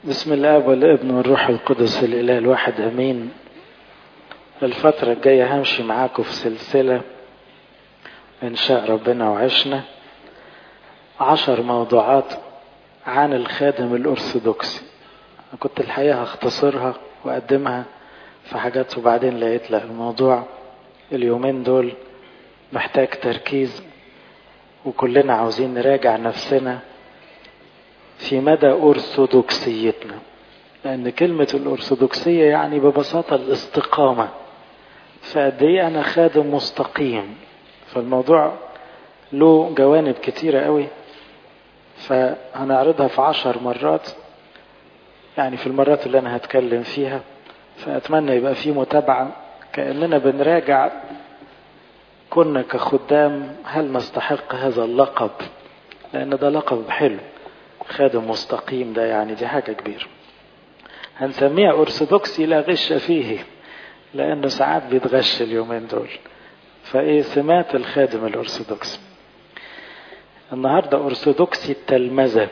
بسم الله والابن والروح القدس الإله الواحد أمين. الفترة الجاية همشي معاكم في سلسلة إن شاء ربنا وعشنا 10 موضوعات عن الخادم الأرثوذكسي. كنت الحقيقة هختصرها وأقدمها في حاجات، وبعدين لقيت لا، الموضوع اليومين دول محتاج تركيز، وكلنا عاوزين نراجع نفسنا في مدى أرثوذكسيتنا، لأن كلمة الأرثوذكسية يعني ببساطة الاستقامة. فقد إيه أنا خادم مستقيم؟ فالموضوع له جوانب كتيرة قوي، فهنعرضها في 10 مرات يعني في المرات اللي أنا هتكلم فيها. فأتمنى يبقى في متابعة كأننا بنراجع كنا كخدام هل نستحق هذا اللقب، لأن ده لقب حلو. خادم مستقيم ده يعني دي حاجة كبيرة. هنسميها أرثوذكسي لا غش فيه، لأنه ساعات بيتغش اليومين دول. فإيه سمات الخادم الأرثوذكسي؟ النهاردة أرثوذكسي التلمذة،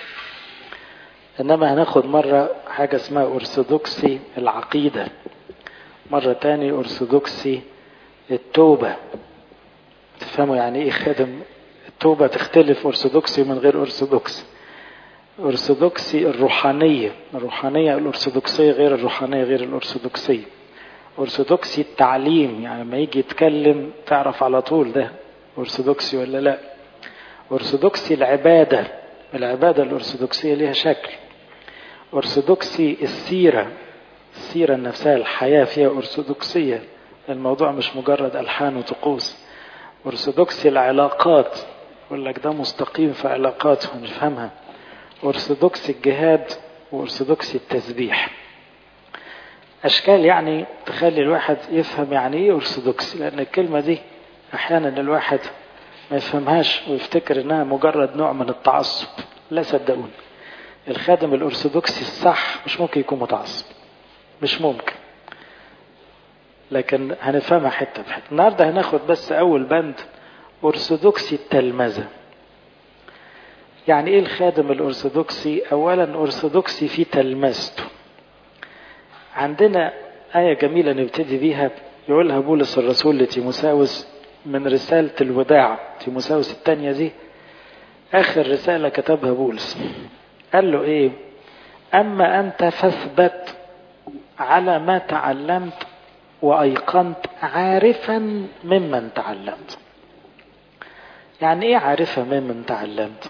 إنما هناخد مرة حاجة اسمها أرثوذكسي العقيدة، مرة تاني أرثوذكسي التوبة. تفهموا يعني إيه خادم التوبة؟ تختلف أرثوذكسي من غير أرثوذكسي. أرثوذكسي الروحانية الأرثوذكسية غير الروحانية غير الأرثوذكسية. أرثوذكسي التعليم، يعني لما يجي يتكلم تعرف على طول ده أرثوذكسي ولا لا. أرثوذكسي العبادة الأرثوذكسية لها شكل. أرثوذكسي السيرة نفسها، الحياة فيها أرثوذكسية، الموضوع مش مجرد ألحان وطقوس. أرثوذكسي العلاقات، يقول لك ده مستقيم في علاقاته نفهمها. أرثوذكسي الجهاد وأرثوذكسي التسبيح. أشكال يعني تخلي الواحد يفهم يعني إيه أرثوذكسي، لأن الكلمة دي أحيانا الواحد ما يفهمهاش ويفتكر إنها مجرد نوع من التعصب. لا صدقوني، الخادم الأرثوذكسي الصح مش ممكن يكون متعصب، مش ممكن. لكن هنفهمها حتة بحتة. النهاردة هناخد بس أول بند، أرثوذكسي التلمذة. يعني إيه الخادم الأرثوذكسي؟ أولا أرثوذكسي في تلمذته. عندنا آية جميلة نبتدي بيها، يقولها بولس الرسول لتيموثاوس من رسالة الوداع. تيموثاوس الثانية دي آخر رسالة كتبها بولس. قال له إيه؟ أما أنت فاثبت على ما تعلمت وأيقنت عارفا ممن تعلمت. يعني إيه عارفا ممن تعلمت؟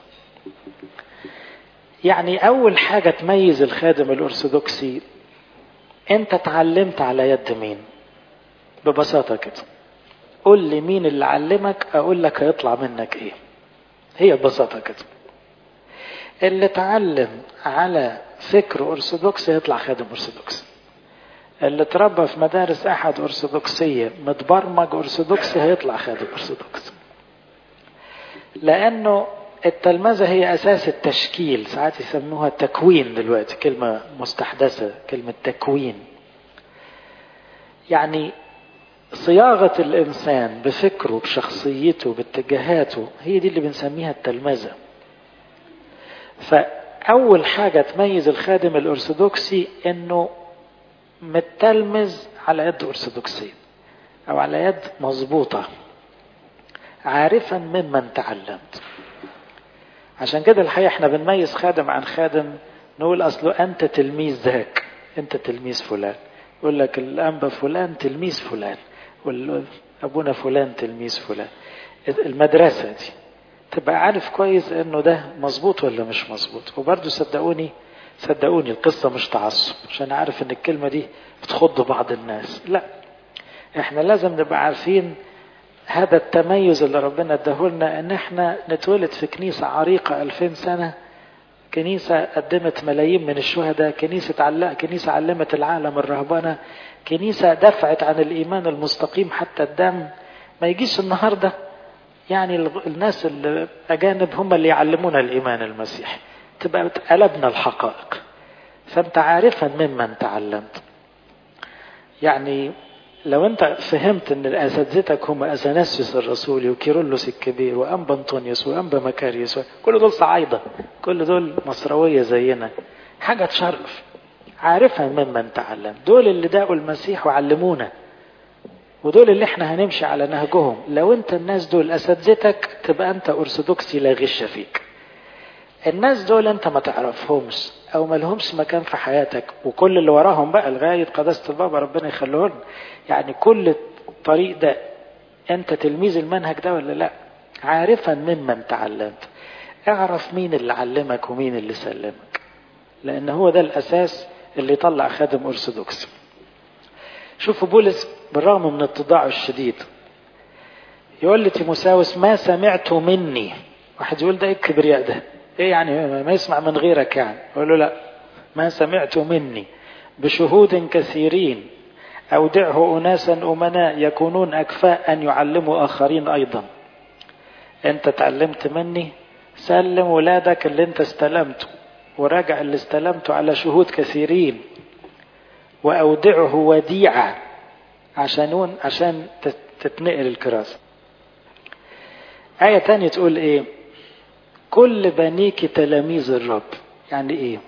يعني أول حاجة تميز الخادم الأرثوذكسي، أنت تعلمت على يد مين؟ ببساطة كده، قول لي مين اللي علمك أقول لك هيطلع منك إيه. هي ببساطة كده. اللي تعلم على فكر أرثوذكسي يطلع خادم أرثوذكسي. اللي تربى في مدارس أحد أرثوذكسية متبرمج أرثوذكسي هيطلع خادم أرثوذكسي. لأنه التلمذة هي أساس التشكيل، ساعات يسموها تكوين، دلوقتي كلمة مستحدثة كلمة تكوين. يعني صياغة الإنسان بفكره بشخصيته باتجاهاته، هي دي اللي بنسميها التلمذة. فأول حاجة تميز الخادم الأرثوذكسي إنه متلمذ على يد أرثوذكسية أو على يد مظبوطة، عارفا ممن تعلمت. عشان كده الحقيقة احنا بنميز خادم عن خادم، نقول أصله أنت تلميذ ذاك، أنت تلميذ فلان. يقول لك الأنبا فلان تلميذ فلان، والأبونا فلان تلميذ فلان. المدرسة دي تبقى عارف كويس إنه ده مظبوط ولا مش مظبوط. وبرضو صدقوني القصة مش تعصب، عشان عارف إن الكلمة دي بتخض بعض الناس. لا، احنا لازم نبقى عارفين هذا التميز اللي ربنا اداهولنا، ان احنا نتولد في كنيسة عريقة 2000 سنة، كنيسة قدمت ملايين من الشهداء، كنيسة علمت العالم الرهبنة، كنيسة دفعت عن الإيمان المستقيم حتى الدم. ما يجيش النهاردة يعني الناس الأجانب هم اللي يعلمونا الإيمان المسيحي، تبقى قلبنا الحقائق. فأنت عارفا ممن تعلمت. يعني لو انت فهمت ان اساتذتك هم اثناسيوس الرسولي وكيرلس الكبير وانبا انطونيوس وانبا مكاريوس، كل دول صعايدة، كل دول مصروية زينا، حاجة تشرف. عارفا ممن تعلم، دول اللي داقوا المسيح وعلمونا، ودول اللي احنا هنمشي على نهجهم. لو انت الناس دول اساتذتك تبقى انت ارثوذكسي لا غش فيك. الناس دول انت ما تعرفهمش او ما لهمش مكان في حياتك، وكل اللي وراهم بقى لغاية قداسة البابا ربنا يخليهن، يعني كل الطريق ده انت تلميذ المنهج ده ولا لا؟ عارفا ممن تعلمت، اعرف مين اللي علمك ومين اللي سلمك، لان هو ده الاساس اللي يطلع خادم ارثوذكسي. شوفوا بولس بالرغم من اتضاعه الشديد يقول لتيموثاوس ما سمعت مني. واحد يقول ده ايه الكبرياء ده؟ ايه يعني ما يسمع من غيرك يعني؟ يقول له لا، ما سمعت مني بشهود كثيرين أودعه أناسا أمناء يكونون أكفاء أن يعلموا آخرين أيضا. أنت تعلمت مني، سلم ولادك اللي أنت استلمته وراجع اللي استلمته على شهود كثيرين، وأودعه وديعة عشان تتنقل الكراسة. آية تانية تقول إيه؟ كل بنيك تلاميذ الرب. يعني إيه؟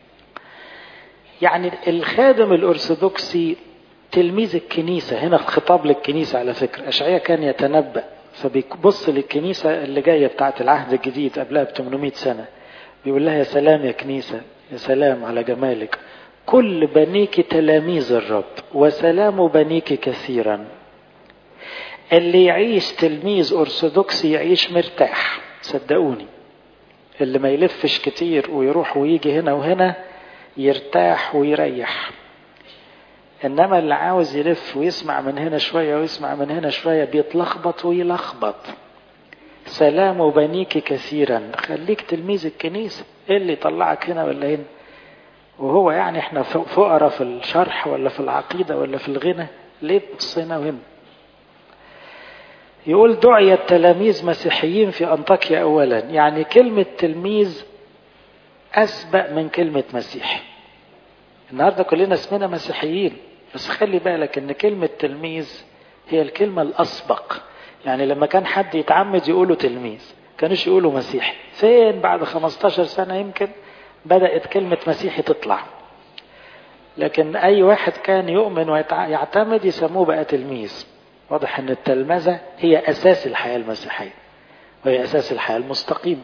يعني الخادم الأرثوذكسي تلميذ الكنيسة. هنا في خطاب للكنيسة على فكرة، أشعياء كان يتنبأ فبيبص للكنيسة اللي جاية بتاعت العهد الجديد قبلها ب800 سنة، بيقول لها يا سلام يا كنيسة، يا سلام على جمالك، كل بنيك تلاميذ الرب وسلام بنيك كثيرا. اللي يعيش تلميذ أرثوذكسي يعيش مرتاح، صدقوني. اللي ما يلفش كتير ويروح ويجي هنا وهنا يرتاح ويريح. إنما اللي عاوز يلف ويسمع من هنا شوية ويسمع من هنا شوية بيتلخبط ويلخبط. سلام بنيك كثيرا، خليك تلميذ الكنيسة. إيه اللي يطلعك هنا ولا هنا؟ وهو يعني احنا فقراء في الشرح ولا في العقيدة ولا في الغنى؟ ليه تبص هنا وهنا؟ يقول دعي التلاميذ مسيحيين في أنطاكيا أولا. يعني كلمة تلميذ أسبق من كلمة مسيحي. النهاردة كلنا اسمنا مسيحيين، بس خلي بالك ان كلمة تلميذ هي الكلمة الأسبق. يعني لما كان حد يتعمد يقولوا تلميذ، كانوش يقولوا مسيحي. فين بعد 15 سنة يمكن بدأت كلمة مسيحي تطلع، لكن أي واحد كان يؤمن ويعتمد يسموه بقى تلميذ. واضح ان التلمذة هي أساس الحياة المسيحية وهي أساس الحياة المستقيمة.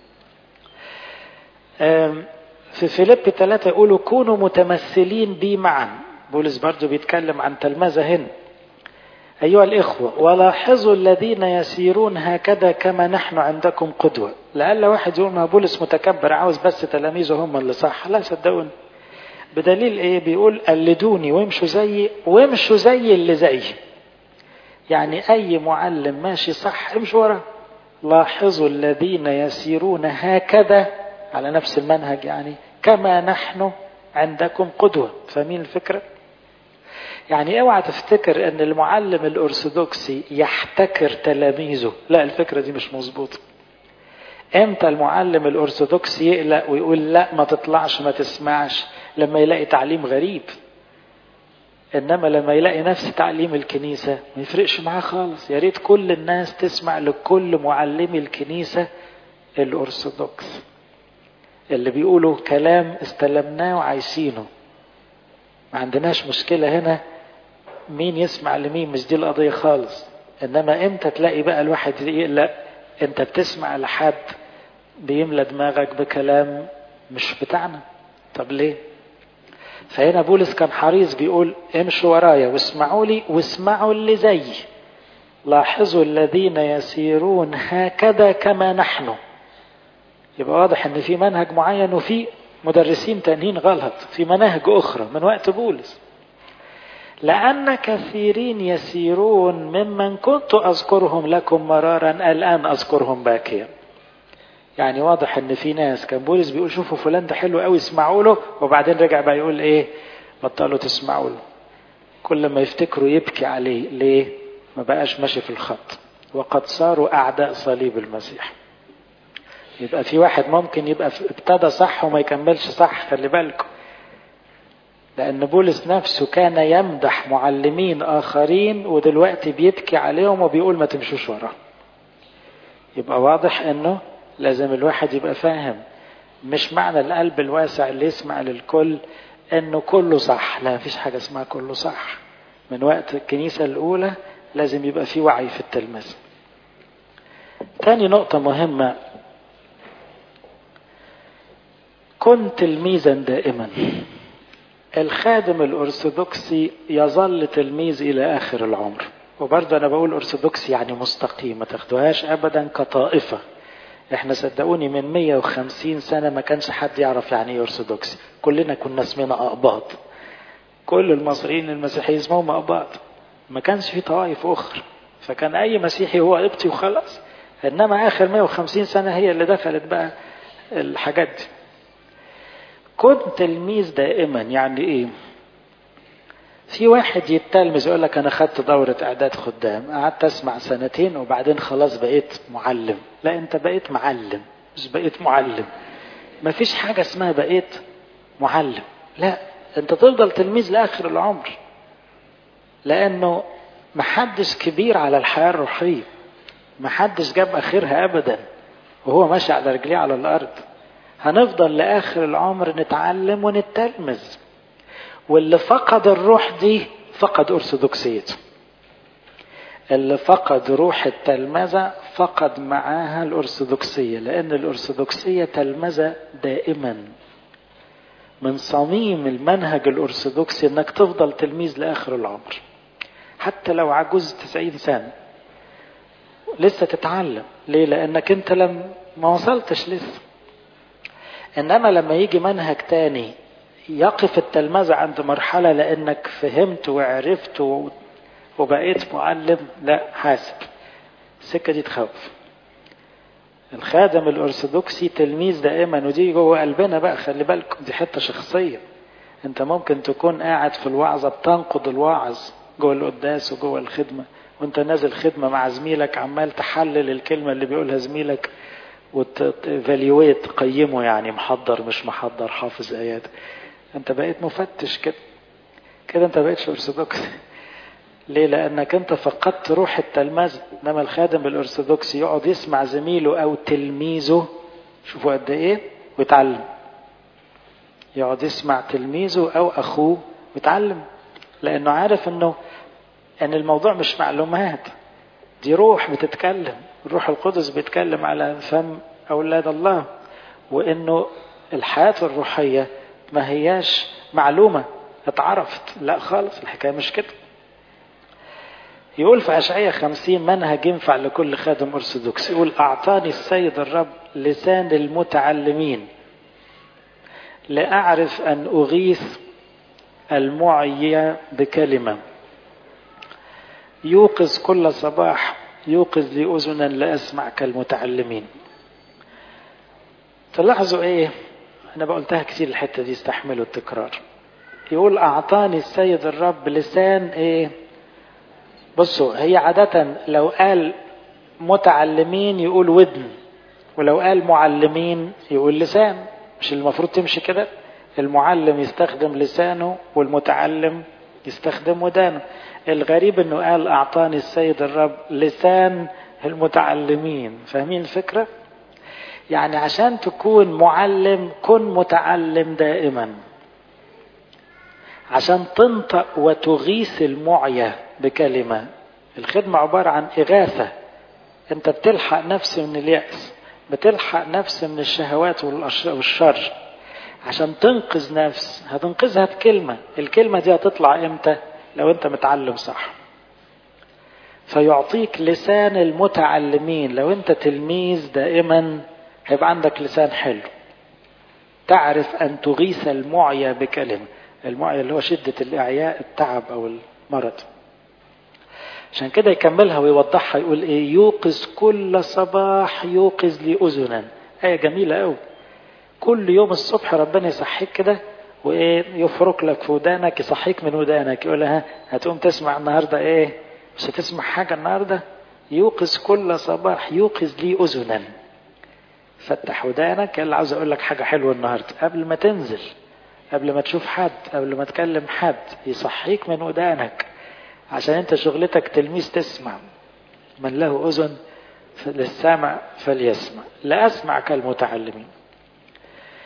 في فيليب 3 يقولوا كونوا متمثلين بي معا. بولس برضو بيتكلم عن تلمذة هنا. أيها الإخوة ولاحظوا الذين يسيرون هكذا كما نحن عندكم قدوة. لألا واحد يقول ما بولس متكبر عاوز بس تلاميذه هم اللي صح. لا صدقوني. بدليل إيه؟ بيقول قلدوني وامشوا زيي وامشوا زي اللي زيي. يعني أي معلم ماشي صح امشوا وراه. لاحظوا الذين يسيرون هكذا على نفس المنهج، يعني كما نحن عندكم قدوة. فاهمين الفكرة؟ يعني اوعى تفتكر ان المعلم الارثوذكسي يحتكر تلاميذه. لا، الفكرة دي مش مظبوطة. امتى المعلم الارثوذكسي يقلق ويقول لا ما تطلعش ما تسمعش؟ لما يلاقي تعليم غريب. انما لما يلاقي نفس تعليم الكنيسة ما يفرقش معاه خالص. يا ريت كل الناس تسمع لكل معلمي الكنيسة الارثوذكس اللي بيقولوا كلام استلمناه وعايشينه. ما عندناش مشكلة هنا مين يسمع لمين، مش دي القضية خالص. انما امتى تلاقي بقى الواحد يقلق؟ انت بتسمع لحد بيملى دماغك بكلام مش بتاعنا. طب ليه؟ فهنا بولس كان حريص بيقول امشوا ورايا واسمعوا لي واسمعوا اللي زي. لاحظوا الذين يسيرون هكذا كما نحن. يبقى واضح ان في منهج معين وفي مدرسين تانيين غلط في مناهج اخرى من وقت بولس. لأن كثيرين يسيرون ممن كنت أذكرهم لكم مرارا الآن أذكرهم باكيا. يعني واضح ان في ناس كان بولس بيقول شوفوا فلان ده حلو قوي اسمعوا له، وبعدين رجع بقى يقول ايه؟ بطلوا تسمعوا له. كل ما يفتكروا يبكي عليه. ليه؟ ما بقاش ماشي في الخط، وقد صاروا أعداء صليب المسيح. يبقى في واحد ممكن يبقى ابتدى صح وما يكملش صح. خلي بالكم، لأن بولس نفسه كان يمدح معلمين آخرين ودلوقتي بيبكي عليهم وبيقول ما تمشوش وراه. يبقى واضح أنه لازم الواحد يبقى فاهم مش معنى القلب الواسع اللي يسمع للكل انه كله صح، لا، مفيش حاجة اسمها كله صح. من وقت الكنيسة الاولى لازم يبقى في وعي في التلمذة. تاني نقطة مهمة، كن تلميذا دائما. الخادم الأرثوذكسي يظل تلميذ إلى آخر العمر. وبرضه أنا بقول أرثوذكسي يعني مستقيم، ما تاخدوهاش أبدا كطائفة. احنا صدقوني من 150 سنة ما كانش حد يعرف يعني ايه أرثوذكسي، كلنا كنا اسمنا أقباط. كل المصريين المسيحيين اسمهم أقباط، ما كانش في طوائف أخرى، فكان أي مسيحي هو قبطي وخلاص. إنما آخر 150 سنة هي اللي دخلت بقى الحاجات دي. كن تلميذ دائما يعني ايه؟ في واحد يتلمذ يقول لك انا خدت دورة اعداد خدام، قعدت اسمع سنتين وبعدين خلاص بقيت معلم. لا، انت بقيت معلم مش بقيت معلم. مفيش حاجة اسمها بقيت معلم، لا، انت تفضل تلميذ لاخر العمر. لانه محدش كبير على الحياة الروحية، محدش جاب اخرها ابدا وهو ماشي على رجليه على الارض. هنفضل لآخر العمر نتعلم ونتلمذ. واللي فقد الروح دي فقد أرثوذكسيته. اللي فقد روح التلمذة فقد معاها الأرثوذكسية، لأن الأرثوذكسية تلمذة دائما. من صميم المنهج الأرثوذكسي أنك تفضل تلميذ لآخر العمر، حتى لو عجوز 90 سنة لسه تتعلم. ليه؟ لأنك أنت ما وصلتش لسه. إنما لما يجي منهج تاني يقف التلمذة عند مرحلة لأنك فهمت وعرفت وبقيت معلم، لا، حاسب، السكة دي تخوف. الخادم الأرثوذكسي تلميذ دائما، ودي جوه قلبنا بقى، خلي بالكم دي حتة شخصية. انت ممكن تكون قاعد في الوعظة بتنقض الواعظ جوه القداس وجوه الخدمة، وانت نازل خدمة مع زميلك عمال تحلل الكلمة اللي بيقولها زميلك وتفاليويت تقيمه، يعني محضر مش محضر، حافظ آيات. انت بقيت مفتش كده انت بقيتش أرثوذكسي. ليه؟ لأنك انت فقدت روح التلمذة. انما الخادم الأرثوذكسي يقعد يسمع زميله أو تلميذه، شوفوا قد ايه، ويتعلم. يقعد يسمع تلميذه أو أخوه ويتعلم، لأنه عارف ان الموضوع مش معلومات، دي روح بتتكلم. الروح القدس بيتكلم على فم أولاد الله. وإنه الحياة الروحية ما هياش معلومة اتعرفت، لا خالص، الحكاية مش كده. يقول في أشعياء 50 منهج ينفع لكل خادم أرثوذكسي، يقول أعطاني السيد الرب لسان المتعلمين لأعرف أن أغيث المعي بكلمة، يوقظ كل صباح، يوقظ لي أذنا لأسمع كالمتعلمين. تلاحظوا ايه؟ انا بقولتها كتير الحتة دي، استحملوا التكرار. يقول اعطاني السيد الرب لسان ايه؟ بصوا، هي عادة لو قال متعلمين يقول ودن، ولو قال معلمين يقول لسان. مش المفروض تمشي كده؟ المعلم يستخدم لسانه والمتعلم يستخدم ودانه. الغريب انه قال اعطاني السيد الرب لسان المتعلمين. فاهمين الفكرة؟ يعني عشان تكون معلم كن متعلم دائما، عشان تنطق وتغيث المعية بكلمة. الخدمة عبارة عن إغاثة، انت بتلحق نفس من اليأس، بتلحق نفس من الشهوات والشر. عشان تنقذ نفس هتنقذها بكلمة. الكلمة دي هتطلع امتى؟ لو انت متعلم صح. فيعطيك لسان المتعلمين. لو انت تلميذ دائما هيبقى عندك لسان حلو، تعرف أن تغيث المعيا بكلمة. المعيا اللي هو شدة الإعياء، التعب أو المرض. عشان كده يكملها ويوضحها، يقول إيه؟ يوقظ كل صباح، يوقظ لي أذنا. آية جميلة أوي. كل يوم الصبح ربنا يصحيك كده وإيه، يفرك لك في ودانك، يصحيك من ودانك، يقول لها هتقوم تسمع النهاردة إيه؟ مش هتسمع حاجة النهاردة؟ يوقظ كل صباح، يوقظ لي أذنا. فتح ودانك، اللي عاوز اقول لك حاجة حلوة النهاردة، قبل ما تنزل، قبل ما تشوف حد، قبل ما تكلم حد، يصحيك من ودانك، عشان انت شغلتك تلميذ تسمع. من له اذن للسمع فليسمع، لا اسمع كالمتعلمين.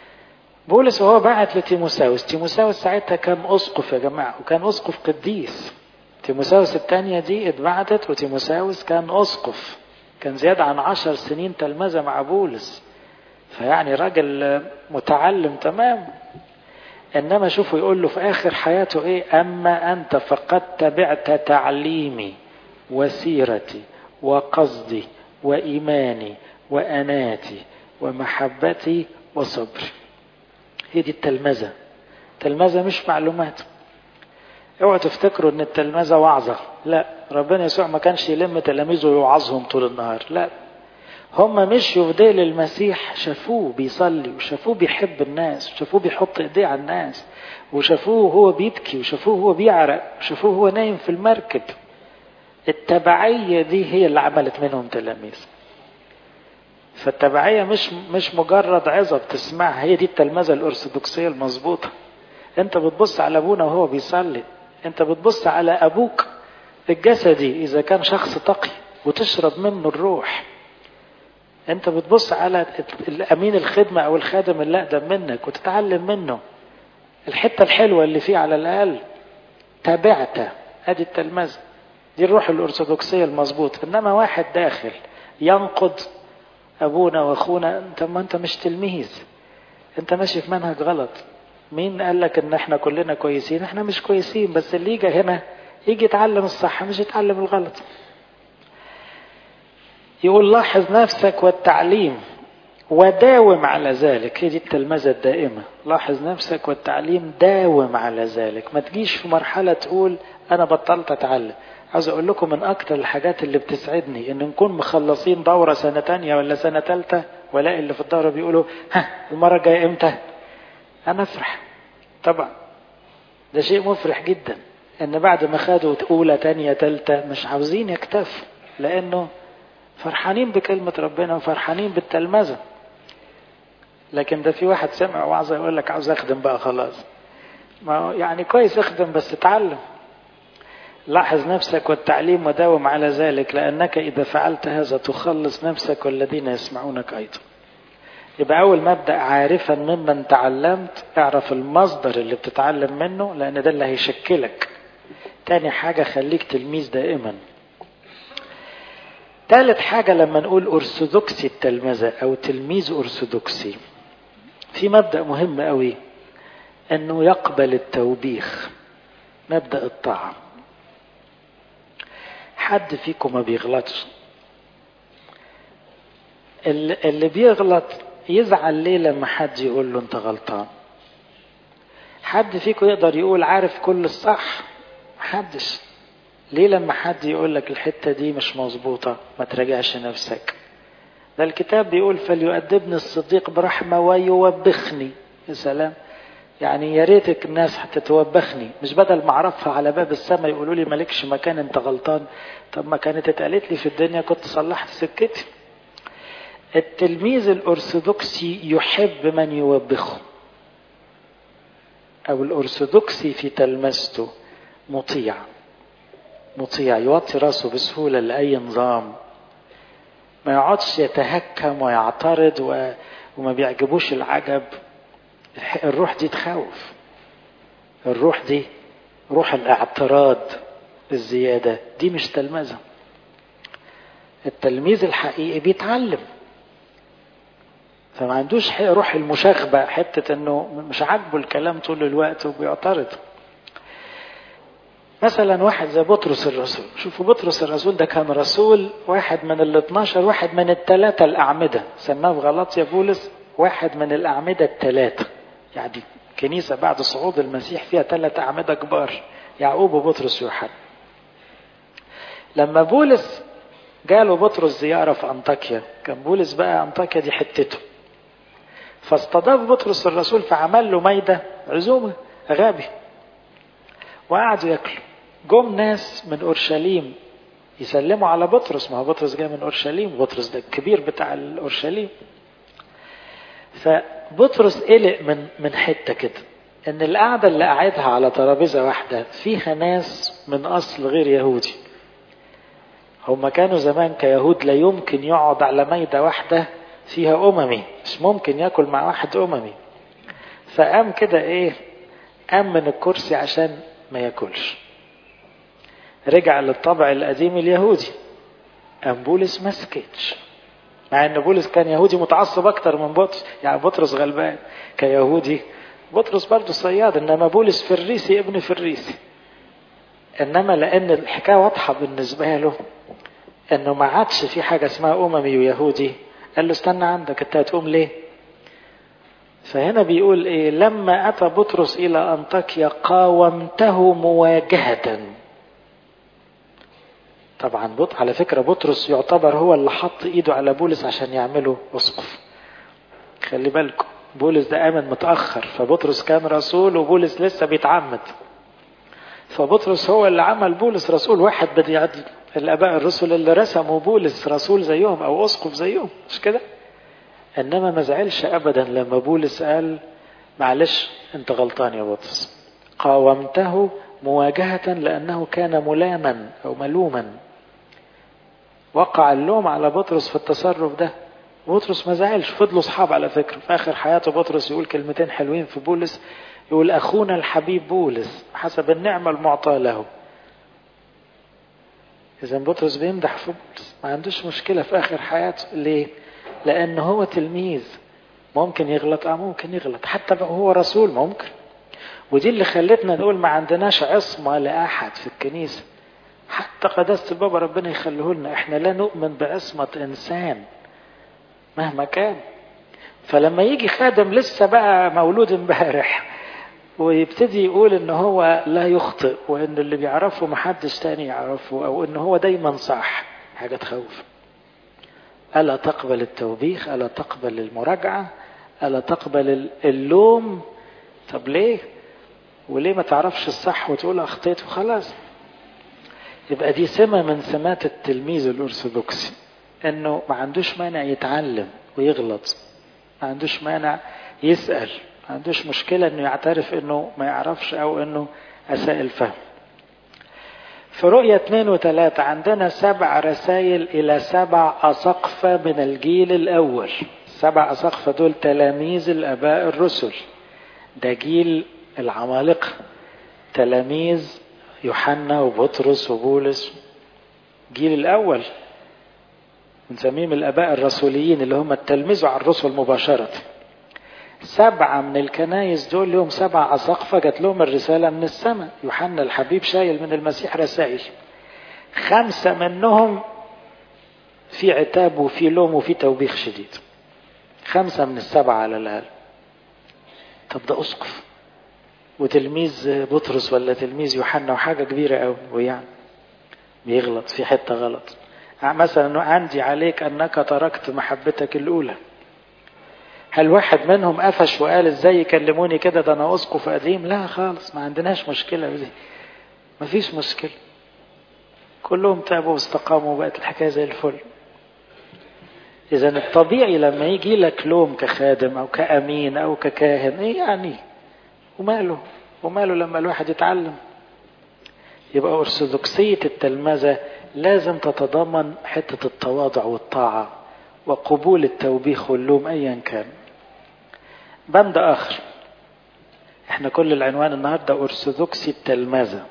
بولس وهو بعت لتيموساوس، تيموساوس ساعتها كان أسقف يا جماعة، وكان أسقف قديس. تيموساوس الثانية دي اتبعتت وتيموساوس كان أسقف، كان زيادة عن 10 سنين تلمذة مع بولس، فيعني راجل متعلم تمام. إنما شوفوا يقول له في آخر حياته إيه: أما أنت فقد تبعت تعليمي وسيرتي وقصدي وإيماني وأناتي ومحبتي وصبري. هي دي التلمذة. التلمذة مش معلومات. اوعوا تفتكروا ان التلمذة وعظة، لا، ربنا يسوع ما كانش يلم تلاميذه ويوعظهم طول النهار، لا، هم مشوا في ديل المسيح، شافوه بيصلي وشافوه بيحب الناس وشافوه بيحط ايديه على الناس وشافوه هو بيبكي وشافوه هو بيعرق وشافوه هو نايم في المركب. التبعية دي هي اللي عملت منهم تلاميذ. فالتبعية مش مجرد عظة بتسمعها، هي دي التلمذة الأرثوذكسية المظبوطة. انت بتبص على ابونا وهو بيصلي، انت بتبص على ابوك الجسدي اذا كان شخص تقي وتشرب منه الروح، انت بتبص على الامين الخدمة او الخادم اللي اقدم منك وتتعلم منه الحتة الحلوة اللي فيه على الاقل. تابعته، ادي التلمذة، دي الروح الأرثوذكسية المظبوط. انما واحد داخل ينقض ابونا واخونا، ما انت مش تلميذ، انت ماشي في منهج غلط. مين قال لك ان احنا كلنا كويسين؟ احنا مش كويسين، بس اللي يجي هنا يجي يتعلم الصح مش يتعلم الغلط. يقول لاحظ نفسك والتعليم وداوم على ذلك. هي دي التلمذة الدائمة. لاحظ نفسك والتعليم، داوم على ذلك. ما تجيش في مرحلة تقول انا بطلت اتعلم. عاوز اقول لكم من اكتر الحاجات اللي بتسعدني ان نكون مخلصين دورة سنة تانية ولا سنة تالتة، ولا اللي في الدورة بيقولوا ها المرة الجاية امتى. انا افرح طبعا، ده شيء مفرح جدا ان بعد ما خدوا اولى تانية تالتة مش عاوزين يكتفوا، لانه فرحانين بكلمة ربنا وفرحانين بالتلمذة. لكن ده في واحد سمع وعظة يقول لك عاوز اخدم بقى خلاص. ما يعني كويس اخدم بس اتعلم. لاحظ نفسك والتعليم وداوم على ذلك، لانك اذا فعلت هذا تخلص نفسك والذين يسمعونك ايضا. يبقى أول مبدأ: عارفا ممن تعلمت، اعرف المصدر اللي بتتعلم منه لأن ده اللي هيشكلك. تاني حاجة: خليك تلميذ دائما. ثالث حاجة لما نقول أرثوذكسي التلمذة أو تلميذ أرثوذكسي، في مبدأ مهم قوي، أنه يقبل التوبيخ، مبدأ الطاعة. حد فيكم ما بيغلطش؟ اللي بيغلط يزعل ليه لما حد يقول له انت غلطان؟ حد فيكم يقدر يقول عارف كل الصح؟ محدش. ليه لما حد يقول لك الحتة دي مش مظبوطة ما تراجعش نفسك؟ ده الكتاب بيقول فليؤدبني الصديق برحمة ويوبخني. يا سلام، يعني يا ريتك الناس هتتوبخني، مش بدل ما اعرفها على باب السماء يقولوا لي مالكش مكان انت غلطان. طب ما كانت اتقالت لي في الدنيا كنت صلحت سكتي. التلميذ الأرثوذكسي يحب من يوبخه، أو الأرثوذكسي في تلمذته مطيع، يوطي راسه بسهولة لأي نظام، ما يقعدش يتهكم ويعترض وما بيعجبوش العجب. الروح دي تخوف. الروح دي روح الاعتراض الزيادة، دي مش تلمذة. التلميذ الحقيقي بيتعلم، فما عندوش روح المشاغبة، حتة انه مش عاجبه الكلام طول الوقت وبيعترض. مثلا واحد زي بطرس الرسول، شوفوا بطرس الرسول ده كان رسول، واحد من 12، واحد من 3 الأعمدة، سماه في غلطية بولس واحد من الأعمدة 3. يعني كنيسة بعد صعود المسيح فيها 3 أعمدة كبار، يعقوب وبطرس ويوحنا. لما بولس جاله بطرس زيارة في أنطاكيا، كان بولس بقى أنطاكيا دي حتته، فاستضاف بطرس الرسول فعمل له مايدة عزومة غابي وقعدوا ياكلوا. جم ناس من أورشليم يسلموا على بطرس، ما هو بطرس جاي من أورشليم، بطرس ده الكبير بتاع الأورشليم. فبطرس قلق من حتة كده، ان القعدة اللي قاعدها على ترابيزة واحدة فيها ناس من أصل غير يهودي. هم كانوا زمان كيهود لا يمكن يقعد على مايدة واحدة فيها أممي، مش ممكن يأكل مع واحد أممي. فقام كده ايه، قام من الكرسي عشان ما ياكلش، رجع للطبع القديم اليهودي. قام بولس ما سكتش، مع ان بولس كان يهودي متعصب اكتر من بطرس. يعني بطرس غلبان كيهودي، بطرس برضه صياد، انما بولس فريسي ابن فريسي. انما لان الحكايه واضحه بالنسبه له انه ما عادش في حاجه اسمها اممي ويهودي، قال له استنى عندك، انت هتقوم ليه؟ فهنا بيقول ايه، لما اتى بطرس الى انطاكيا قاومته مواجهه. طبعا على فكره بطرس يعتبر هو اللي حط ايده على بولس عشان يعمله اسقف. خلي بالكم بولس ده امن متاخر، فبطرس كان رسول وبولس لسه بيتعمد، فبطرس هو اللي عمل بولس رسول. واحد بدي الاباء الرسل اللي رسموا بولس رسول زيهم او اسقف زيهم، مش كده؟ انما ما زعلش ابدا لما بولس قال معلش انت غلطان يا بطرس. قاومته مواجهة لانه كان ملاما او ملوما، وقع اللوم على بطرس في التصرف ده. بطرس ما زعلش، فضلوا اصحاب على فكرة. في اخر حياته بطرس يقول كلمتين حلوين في بولس، يقول اخونا الحبيب بولس حسب النعمة المعطاة له. اذا بطرس بيمدح في بولس، ما عندوش مشكلة في اخر حياته. ليه؟ لان هو تلميذ، ممكن يغلط، ممكن يغلط، حتى بقى هو رسول ممكن. ودي اللي خلتنا نقول ما عندناش عصمة لأحد في الكنيسة، حتى قداسة البابا ربنا يخليه لنا، احنا لا نؤمن بعصمة انسان مهما كان. فلما يجي خادم لسه بقى مولود امبارح ويبتدي يقول ان هو لا يخطئ، وان اللي بيعرفه محدش تاني يعرفه، او ان هو دايما صح، حاجة تخوف. ألا تقبل التوبيخ؟ ألا تقبل المراجعة؟ ألا تقبل اللوم؟ طب ليه؟ وليه ما تعرفش الصح وتقول أخطيت وخلاص؟ يبقى دي سمة من سمات التلميذ الأرثوذكسي، أنه ما عندوش مانع يتعلم ويغلط، ما عندوش مانع يسأل، ما عندوش مشكلة أنه يعترف أنه ما يعرفش أو أنه أساء الفهم. في رؤية 2 و3 عندنا 7 رسائل إلى 7 أساقفة من الجيل الأول. 7 أساقفة دول تلاميذ الآباء الرسل، ده جيل العمالقة، تلاميذ يوحنا وبطرس وبولس، جيل الأول بنسميهم الآباء الرسوليين اللي هم التلمذوا على الرسل مباشرة. 7 من الكنايس دول لهم 7 أساقفة جات لهم الرسالة من السماء. يوحنا الحبيب شايل من المسيح رسائل، 5 منهم في عتاب وفي لوم وفي توبيخ شديد، 5 من ال7 على الأقل. طب ده أسقف وتلميذ بطرس ولا تلميذ يوحنا وحاجة كبيرة قوي، ويعني بيغلط في حتة غلط. مثلا عندي عليك أنك تركت محبتك الأولى. هل واحد منهم قفش وقال ازاي يكلموني كده، ده انا اسقف قديم؟ لا خالص، ما عندناش مشكلة بدي، ما فيش مشكلة، كلهم تابوا واستقاموا وبقت الحكاية زي الفل. اذا الطبيعي لما يجي لك لوم كخادم او كأمين او ككاهن، ايه يعني؟ وماله لما الواحد يتعلم. يبقى أرثوذكسية التلمذة لازم تتضمن حتة التواضع والطاعة وقبول التوبيخ واللوم ايا كان. بند اخر، احنا كل العنوان النهاردة أرثوذكسي التلمذة.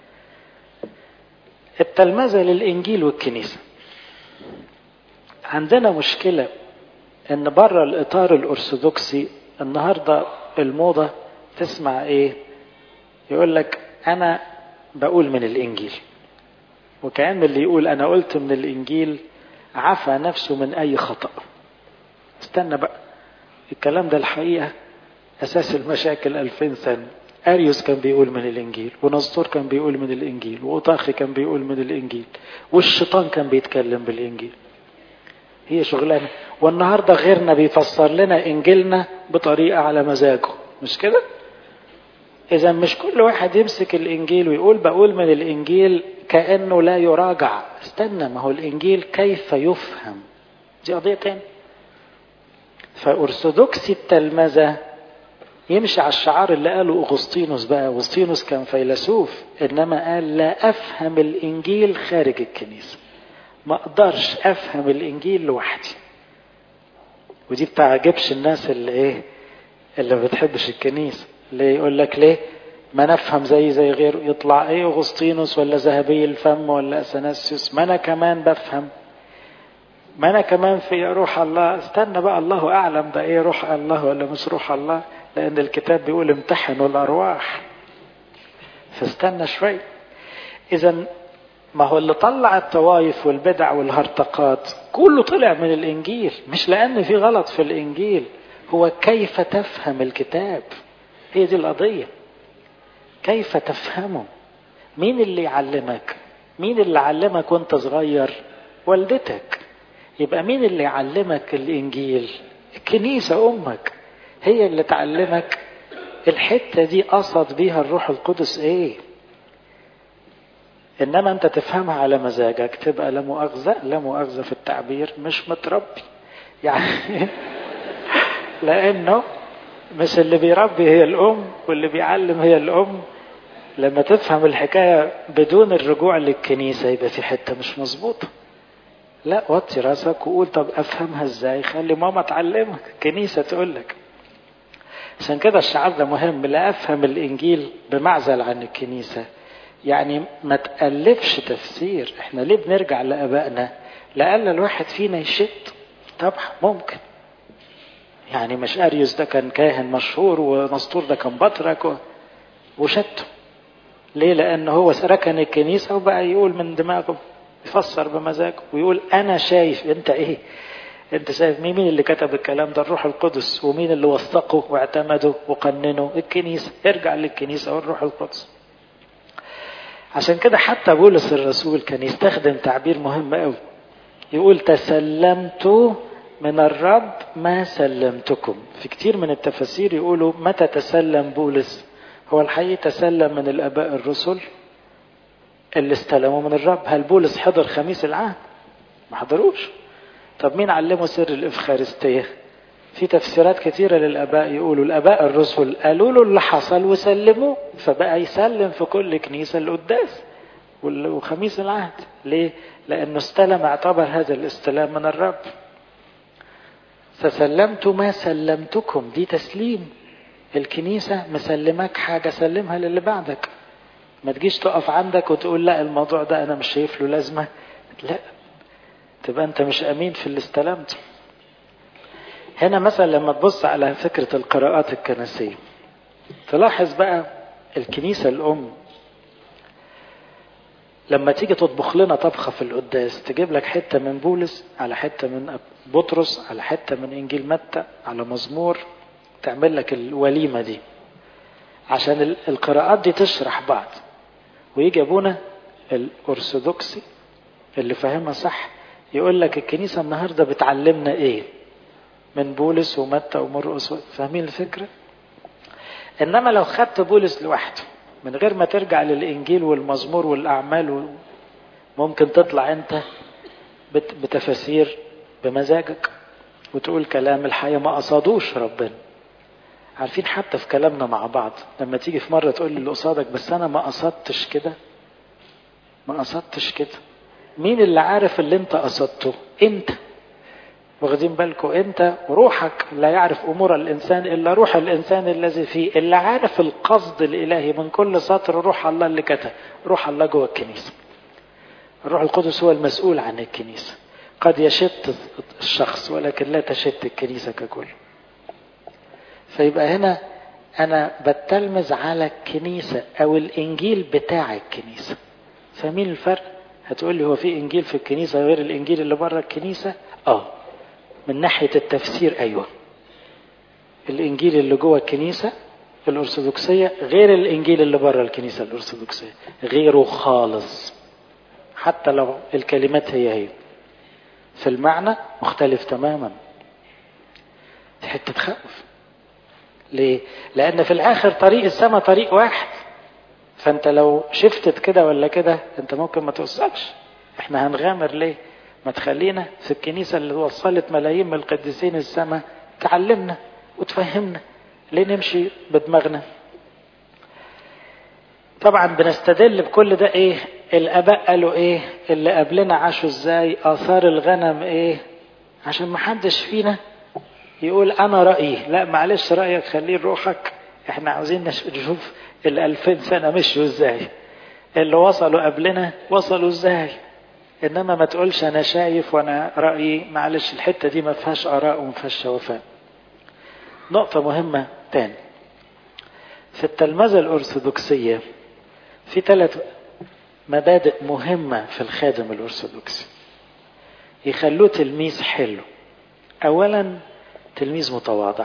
التلمذة للإنجيل والكنيسة. عندنا مشكلة ان بره الإطار الأرثوذكسي النهاردة الموضة تسمع ايه؟ يقول لك انا بقول من الإنجيل، وكأن اللي يقول انا قلت من الإنجيل عفى نفسه من اي خطأ. استنى بقى، الكلام ده الحقيقة أساس المشاكل 2000 سنة. أريوس كان بيقول من الإنجيل، ونسطور كان بيقول من الإنجيل، وأوطاخي كان بيقول من الإنجيل، والشيطان كان بيتكلم بالإنجيل. هي شغلانة. والنهاردة غيرنا بيفسر لنا إنجيلنا بطريقة على مزاجه، مش كده؟ إذا مش كل واحد يمسك الإنجيل ويقول بقول من الإنجيل كأنه لا يراجع. استنى، ما هو الإنجيل كيف يفهم، دي قضية تاني. فأرثوذكسي التلمذة يمشي على الشعار اللي قاله أغسطينوس. بقى أغسطينوس كان فيلسوف، إنما قال لا أفهم الإنجيل خارج الكنيسة، ما أقدرش أفهم الإنجيل لوحدي. ودي بتعجبش الناس اللي اللي ما بتحبش الكنيسة. ليه؟ يقول لك ليه؟ ما نفهم زي غيره. يطلع ايه اغسطينوس ولا ذهبي الفم ولا اثناسيوس، ما انا كمان بفهم، ما انا كمان في روح الله. استنى بقى، الله اعلم ده ايه، روح الله ولا مش روح الله، لان الكتاب بيقول امتحنوا الارواح. فاستنى شوي. اذا ما هو اللي طلع الطوائف والبدع والهرطقات كله طلع من الانجيل، مش لان في غلط في الانجيل، هو كيف تفهم الكتاب. هي دي القضية، كيف تفهمه. مين اللي يعلمك؟ مين اللي علمك وانت صغير؟ والدتك. يبقى مين اللي يعلمك الانجيل؟ الكنيسة، امك، هي اللي تعلمك الحتة دي قصد بيها الروح القدس ايه. انما انت تفهمها على مزاجك، تبقى لا مؤاخذة في التعبير مش متربي يعني لانه مش اللي بيربي هي الام واللي بيعلم هي الام. لما تفهم الحكاية بدون الرجوع للكنيسة يبقى في حتة مش مظبوطة. لا، وطي راسك وقول طب افهمها ازاي، خلي ماما تعلمك، كنيسة تقولك. عشان كده الشعار ده مهم، لا افهم الانجيل بمعزل عن الكنيسة. يعني ما تألفش تفسير. احنا ليه بنرجع لآبائنا؟ لأن الواحد فينا يشت. طبعا ممكن، يعني مش أريوس ده كان كاهن مشهور ونسطور ده كان بطرك وشته. ليه؟ لأنه هو ركن الكنيسة وبقى يقول من دماغه، يفسر بمزاجه ويقول أنا شايف. أنت إيه؟ أنت شايف مين اللي كتب الكلام ده؟ الروح القدس. ومين اللي وثقه واعتمده وقننه؟ الكنيسة. ارجع للكنيسة والروح القدس. عشان كده حتى بولس الرسول كان يستخدم تعبير مهم قوي، يقول تسلمت من الرب ما سلمتكم. في كتير من التفاسير يقولوا متى تسلم بولس؟ هو الحقيقة تسلم من الآباء الرسل اللي استلموا من الرب. هل بولس حضر خميس العهد؟ ما حضروش. طب مين علمه سر الإفخارستية؟ في تفسيرات كثيرة للآباء يقولوا الآباء الرسل قالوا له اللي حصل وسلموه، فبقى يسلم في كل كنيسة القداس وخميس العهد. ليه؟ لأنه استلم، اعتبر هذا الاستلام من الرب. فسلمت ما سلمتكم، دي تسليم. الكنيسة مسلمك حاجة، سلمها للي بعدك. ما تجيش تقف عندك وتقول لا الموضوع ده أنا مش شايف له لازمة. لا، تبقى أنت مش أمين في اللي استلمته. هنا مثلا لما تبص على فكرة القراءات الكنسية تلاحظ بقى الكنيسة الأم لما تيجي تطبخ لنا طبخة في القداس تجيب لك حتة من بولس على حتة من بطرس على حتة من إنجيل متى على مزمور، تعمل لك الوليمة دي عشان القراءات دي تشرح بعض. ويجي أبونا الأرثوذكسي اللي فاهمها صح يقول لك الكنيسة النهاردة بتعلمنا إيه من بولس ومتى ومرقس. فاهمين الفكرة؟ إنما لو خدت بولس لوحده من غير ما ترجع للإنجيل والمزمور والأعمال ممكن تطلع أنت بتفسير بمزاجك وتقول كلام الحقيقة ما قصدوش ربنا. عارفين حتى في كلامنا مع بعض لما تيجي في مرة تقول اللي قصادك بس أنا ما قصدتش كده، ما قصدتش كده. مين اللي عارف اللي أنت قصدته؟ أنت. واخدين بالكم؟ أنت وروحك. لا يعرف أمور الإنسان إلا روح الإنسان الذي فيه. اللي عارف القصد الإلهي من كل سطر روح الله اللي كتب. روح الله جوه الكنيسة. الروح القدس هو المسؤول عن الكنيسة. قد يشت الشخص ولكن لا تشت الكنيسة ككل. فيبقى هنا أنا بتلمذ على الكنيسة أو الإنجيل بتاع الكنيسة. فاهمين الفرق؟ هتقول لي هو في إنجيل في الكنيسة غير الإنجيل اللي بره الكنيسة؟ من ناحية التفسير أيوة. الإنجيل اللي جوه الكنيسة الأرثوذكسية غير الإنجيل اللي بره الكنيسة الأرثوذكسية، غيره خالص. حتى لو الكلمات هي في المعنى مختلف تماما. دي حتة تخوف. ليه؟ لأن في الآخر طريق السماء طريق واحد. فأنت لو شفتت كده ولا كده أنت ممكن ما توصلش. إحنا هنغامر ليه؟ ما تخلينا في الكنيسة اللي وصلت ملايين من القديسين السماء تعلمنا وتفهمنا. ليه نمشي بدماغنا؟ طبعا بنستدل بكل ده ايه؟ الآباء قالوا ايه؟ اللي قبلنا عاشوا ازاي؟ آثار الغنم ايه؟ عشان ما حدش فينا يقول أنا رأيي. لا معلش، رأيك خليه روحك، احنا عاوزين نشوف 2000 سنة مشوا ازاي، اللي وصلوا قبلنا وصلوا ازاي. انما ما تقولش انا شايف وانا رأيي، معلش الحتة دي ما فيهاش آراء وما فيهاش شوفان. نقطة مهمة تاني في التلمذة الأرثوذكسية، في 3 مبادئ مهمة في الخادم الأرثوذكسي يخلوه تلميذ حلو. أولا تلميذ متواضع.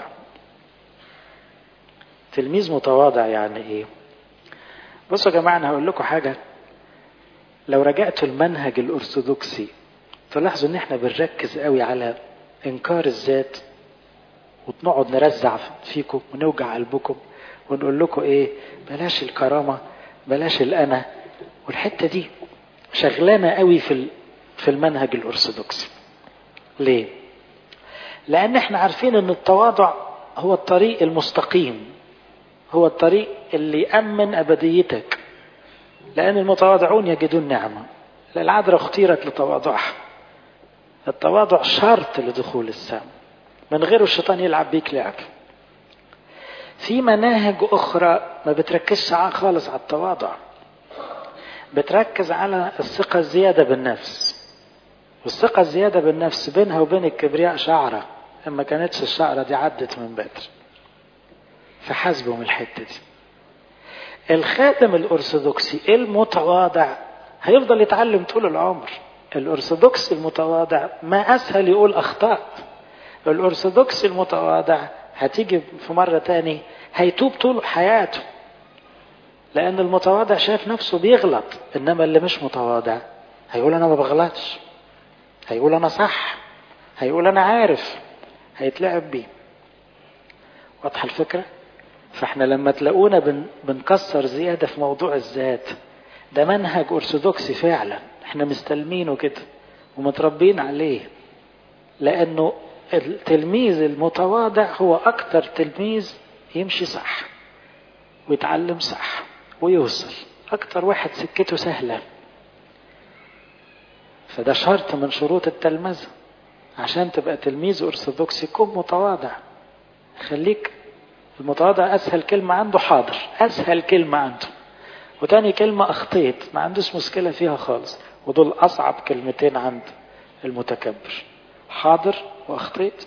تلميذ متواضع يعني ايه؟ بصوا يا جماعة، انا هقول لكم حاجة. لو رجعتوا المنهج الأرثوذكسي تلاحظوا ان احنا بنركز قوي على انكار الذات، ونقعد نرزع فيكم ونوجع قلبكم ونقول لكم ايه، بلاش الكرامة، بلاش الأنا. والحتة دي شغلانة قوي في المنهج الأرثوذكسي. ليه؟ لأن احنا عارفين ان التواضع هو الطريق المستقيم، هو الطريق اللي يأمن أبديتك. لأن المتواضعون يجدون نعمة. العذراء اختيرت لتواضعها. التواضع شرط لدخول السماء، من غيره الشيطان يلعب بيك لعب. في مناهج أخرى ما بتركزش خالص على التواضع، بتركز على الثقة الزيادة بالنفس. والثقة الزيادة بالنفس بينها وبين الكبرياء شعرة، اما كانتش الشعرة دي عدت من بدري. فحاسبوا من الحتة دي. الخادم الأرثوذكسي المتواضع هيفضل يتعلم طول العمر. الأرثوذكسي المتواضع ما أسهل يقول أخطاء. الأرثوذكسي المتواضع هتيجي في مرة تاني هيتوب طول حياته، لأن المتواضع شايف نفسه بيغلط. إنما اللي مش متواضع هيقول أنا ما بغلطش، هيقول أنا صح، هيقول أنا عارف، هيتلعب بيه. واضحة الفكرة؟ فاحنا لما تلاقونا بنكسر زيادة في موضوع الذات، ده منهج أرثوذكسي فعلا، احنا مستلمينه كده ومتربين عليه. لأنه التلميذ المتواضع هو أكتر تلميذ يمشي صح ويتعلم صح ويوصل، أكتر واحد سكته سهلة. فده شرط من شروط التلمذة. عشان تبقى تلميذ أرثوذكسي كن متواضع. خليك المتواضع. أسهل كلمة عنده حاضر، أسهل كلمة عنده. وتاني كلمة أخطيت، ما عندوش مشكلة فيها خالص. ودول أصعب كلمتين عند المتكبر، حاضر وأخطيت.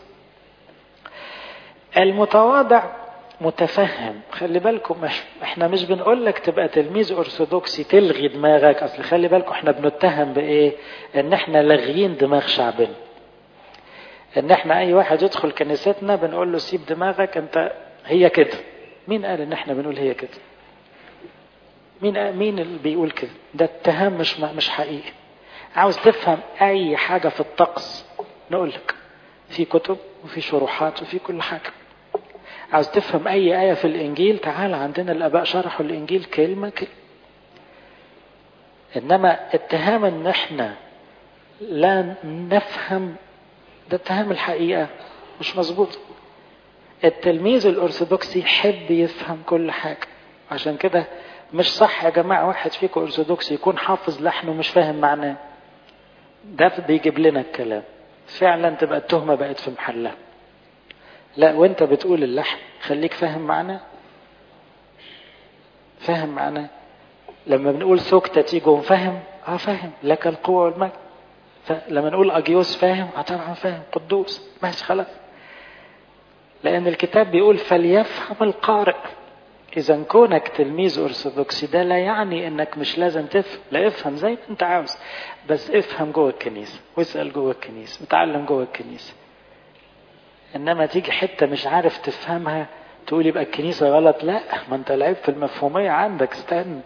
المتواضع متفهم. خلي بالكم، احنا مش بنقول لك تبقى تلميذ أرثوذكسي تلغي دماغك. أصل خلي بالكم احنا بنتهم بإيه؟ إن احنا لاغيين دماغ شعبنا. إن احنا أي واحد يدخل كنيستنا بنقول له سيب دماغك أنت، هي كده. مين قال إن احنا بنقول هي كده؟ مين اللي بيقول كده؟ ده اتهام مش حقيقي. عاوز تفهم أي حاجة في الطقس نقول لك في كتب وفي شروحات وفي كل حاجة. عاوز تفهم أي آية في الإنجيل تعال عندنا الآباء شرحوا الإنجيل كلمة كلمة. إنما اتهام إن احنا لا نفهم، ده اتهام الحقيقة مش مظبوط. التلميذ الأرثوذكسي يحب يفهم كل حاجة. عشان كده مش صح يا جماعة واحد فيكم أرثوذكسي يكون حافظ لحن ومش فاهم معناه. ده بيجيب لنا الكلام فعلا تبقى التهمة بقت في محلها. لا، وانت بتقول اللحن خليك فاهم معناه، فاهم معناه. لما بنقول سكتة تيجو فاهم، فاهم لك القوة والمجد. لما نقول أجيوس فاهم، طبعا فاهم قدوس، ماشي خلاص. لأن الكتاب بيقول فليفهم القارئ. إذا كونك تلميذ أرثوذكسي ده لا يعني إنك مش لازم تفهم. لا، افهم زي ما أنت عاوز، بس افهم جوه الكنيسة واسأل جوه الكنيسة وتعلم جوه الكنيسة. إنما تيجي حتة مش عارف تفهمها تقول يبقى الكنيسة غلط. لا، ما أنت العيب في المفهومية عندك. استنى،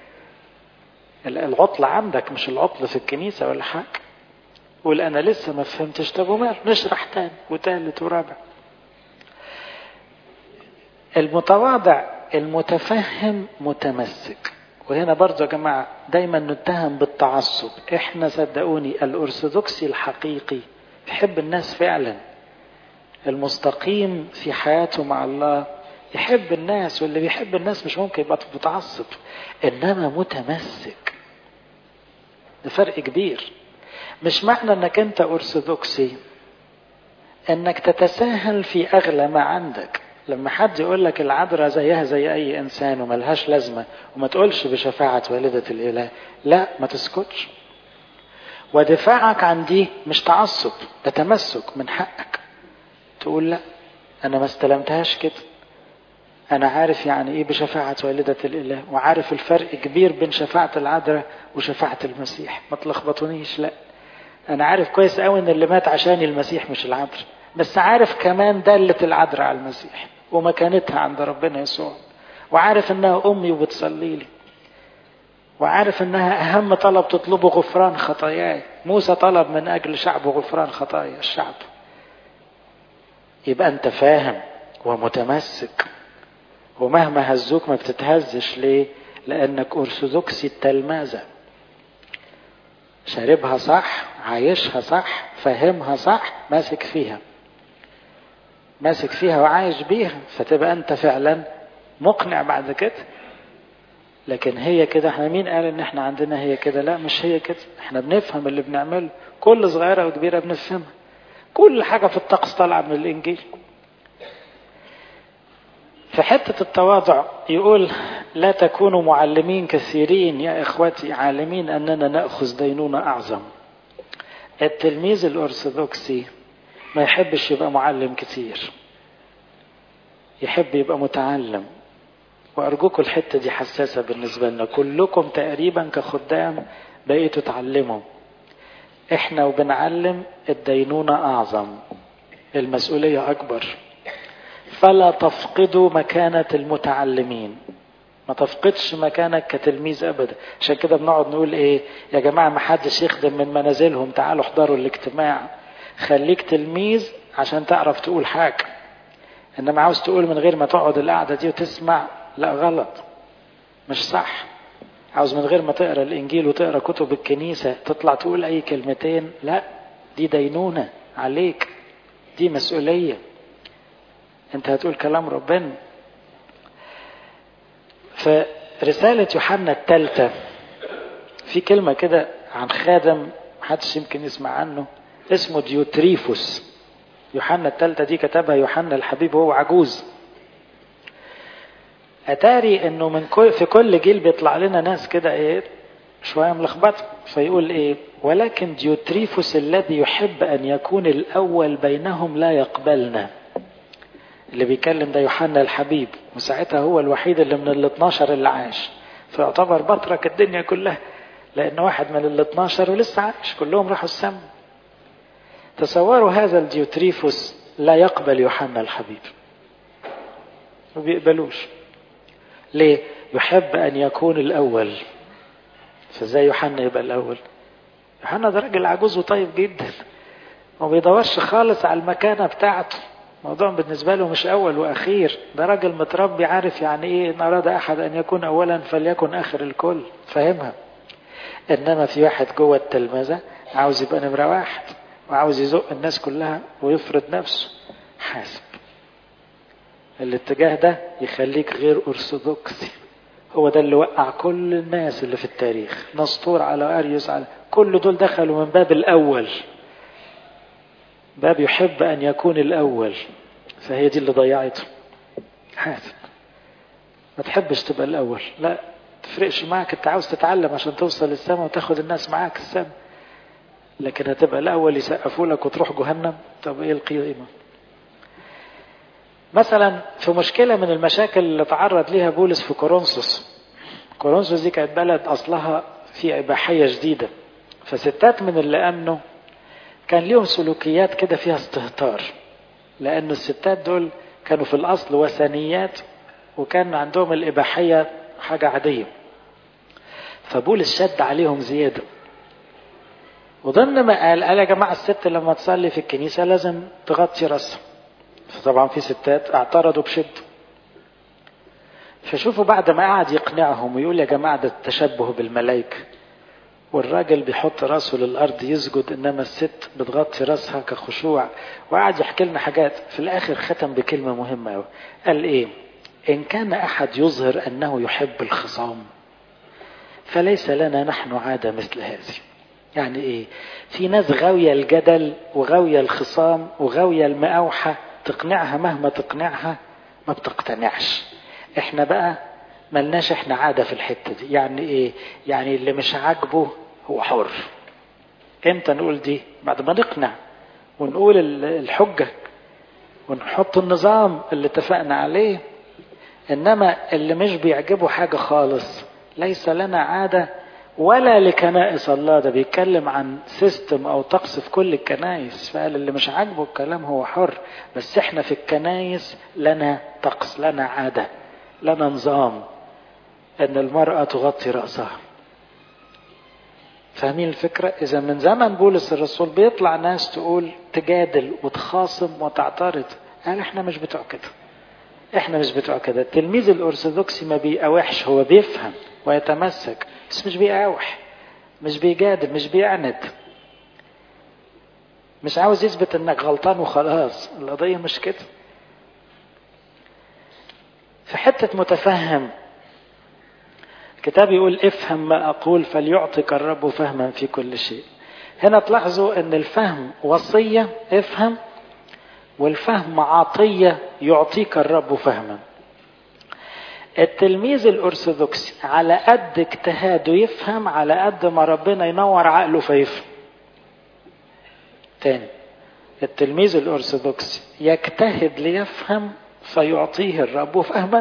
العطل عندك مش العطل في الكنيسة ولا حاجة. قول أنا لسه ما فهمتش. طب ومال، نشرح تاني وتالت ورابع. المتواضع المتفهم متمسك. وهنا برضو يا جماعة دايما نتهم بالتعصب. احنا صدقوني الأرثوذكسي الحقيقي يحب الناس فعلا، المستقيم في حياته مع الله يحب الناس. واللي بيحب الناس مش ممكن يبقى متعصب، إنما متمسك. ده فرق كبير. مش معنى انك انت أرثوذكسي انك تتساهل في اغلى ما عندك. لما حد يقول لك العذراء زيها زي اي انسان وملهاش لازمة، وما تقولش بشفاعة والدة الاله، لا، ما تسكتش. ودفاعك عن دي مش تعصب، ده تمسك من حقك. تقول لا، انا ما استلمتهاش كده، انا عارف يعني ايه بشفاعة والدة الاله، وعارف الفرق كبير بين شفاعة العذراء وشفاعة المسيح، ما تلخبطونيش. لا، انا عارف كويس قوي ان اللي مات عشاني المسيح مش العذراء، بس عارف كمان دالة العذراء على المسيح ومكانتها عند ربنا يسوع، وعارف انها امي وبتصلي لي، وعارف انها اهم طلب تطلبه غفران خطاياي. موسى طلب من اجل شعبه غفران خطايا الشعب. يبقى انت فاهم ومتمسك، ومهما هزوك ما بتتهزش. ليه؟ لانك ارثوذكسي التلمذة، شاربها صح، عايشها صح، فاهمها صح، ماسك فيها وعايش بيها، فتبقى انت فعلا مقنع بعد كده. لكن هي كده، احنا مين قال ان احنا عندنا هي كده؟ لا، مش هي كده. احنا بنفهم اللي بنعمله، كل صغيرة وكبيرة بنفهمها، كل حاجة في الطقس طالعة من الانجيل. في حتة التواضع يقول: لا تكونوا معلمين كثيرين يا إخوتي، عالمين أننا نأخذ دينونة أعظم. التلميذ الأرثوذكسي ما يحبش يبقى معلم كتير، يحب يبقى متعلم. وأرجوكم الحتة دي حساسة بالنسبة لنا، كلكم تقريبا كخدام بقيتوا تعلموا. احنا وبنعلم الدينونة أعظم، المسؤولية أكبر. فلا تفقدوا مكانة المتعلمين، ما تفقدش مكانك كتلميذ أبدا. عشان كده بنقعد نقول ايه يا جماعة، ما حدش يخدم من منازلهم، تعالوا احضروا الاجتماع. خليك تلميذ عشان تعرف تقول حاجة، انما عاوز تقول من غير ما تقعد القعدة دي وتسمع، لا، غلط، مش صح. عاوز من غير ما تقرأ الانجيل وتقرأ كتب الكنيسة تطلع تقول اي كلمتين، لا، دي دينونة عليك، دي مسؤولية، انت هتقول كلام ربنا. فرسالة يوحنا الثالثة في كلمة كده عن خادم محدش يمكن يسمع عنه، اسمه ديوتريفوس. يوحنا الثالثة دي كتبها يوحنا الحبيب وهو عجوز. أتاري انه في كل جيل بيطلع لنا ناس كده ايه شوية ملخبطة، فيقول ايه: ولكن ديوتريفوس الذي يحب ان يكون الاول بينهم لا يقبلنا. اللي بيكلم ده يوحنا الحبيب، وساعتها هو الوحيد اللي من 12 اللي عاش، فيعتبر بطرك الدنيا كلها، لأنه واحد من 12 ولسه عايش، كلهم راحوا السما. تصوروا هذا الديوتريفوس لا يقبل يوحنا الحبيب، ما بيقبلوش. ليه؟ يحب أن يكون الأول. فازاي يوحنا يبقى الأول؟ يوحنا ده راجل عجوز وطيب جدا، ما بيدورش خالص على المكانة بتاعته، موضوع بالنسبة له مش أول وأخير. ده راجل متربي، عارف يعني إيه إن أراد أحد أن يكون أولا فليكن آخر الكل، فاهمها. إنما في واحد جوه التلمذة عاوز يبقى نمرة واحد، وعاوز يزق الناس كلها ويفرض نفسه. حاسب الاتجاه ده يخليك غير أرثوذكسي. هو ده اللي وقع كل الناس اللي في التاريخ، نسطور على أريوس على كل دول دخلوا من باب الأول، باب يحب أن يكون الأول، فهي دي اللي ضيعته. حاسب، ما تحبش تبقى الأول، لا تفرقش معك، انت عاوز تتعلم عشان توصل للسماء وتاخد الناس معاك السماء، لكن هتبقى الأول يسقفوا لك وتروح جهنم، طب ايه القيمة؟ مثلا في مشكلة من المشاكل اللي تعرض ليها بولس في كورنثوس. كورنثوس دي كانت بلد أصلها في إباحية جديدة، فستات من اللي أمنوا كان ليهم سلوكيات كده فيها استهتار، لأن الستات دول كانوا في الأصل وثنيات، وكان عندهم الإباحية حاجة عادية. فبولس شد عليهم زيادة، وضمن ما قال يا جماعة الست لما تصلي في الكنيسة لازم تغطي رأسها. فطبعا في ستات اعترضوا بشدة. فشوفوا بعد ما قعد يقنعهم ويقول يا جماعة ده التشبه بالملائكة، والراجل بيحط راسه للأرض يسجد، إنما الست بتغطي راسها كخشوع، وقعد يحكي لنا حاجات. في الآخر ختم بكلمة مهمة أوي، قال إيه: إن كان أحد يظهر أنه يحب الخصام فليس لنا نحن عادة مثل هذه. يعني ايه؟ في ناس غاوية الجدل وغاوية الخصام وغاوية المقاوحة، تقنعها مهما تقنعها ما بتقتنعش. احنا بقى ملناش احنا عادة في الحتة دي. يعني ايه؟ يعني اللي مش عاجبه هو حر. امتى نقول دي؟ بعد ما نقنع ونقول الحجة ونحط النظام اللي اتفقنا عليه. انما اللي مش بيعجبه حاجة خالص ليس لنا عادة ولا لكنائس الله. ده بيتكلم عن سيستم او طقس في كل الكنائس، فقال اللي مش عاجبه الكلام هو حر. بس احنا في الكنائس لنا طقس، لنا عادة، لنا نظام، ان المرأة تغطي رأسها. فاهمين الفكرة؟ اذا من زمن بولس الرسول بيطلع ناس تقول تجادل وتخاصم وتعترض، قال احنا مش بتوع كده، احنا مش بتوع كده. التلميذ الارثوذكسي ما بيقاوحش، هو بيفهم ويتمسك بس مش بيقاوح، مش بيجادل، مش بيعند، مش عاوز يثبت انك غلطان وخلاص. القضية مش كده. في حتة متفهم، الكتاب يقول افهم ما أقول فليعطيك الرب فهما في كل شيء. هنا تلاحظوا ان الفهم وصية افهم، والفهم عطية يعطيك الرب فهما. التلميذ الأرثوذكسي على قد اجتهاده يفهم، على قد ما ربنا ينور عقله فيفهم. تاني، التلميذ الأرثوذكسي يجتهد ليفهم فيعطيه الرب فهما.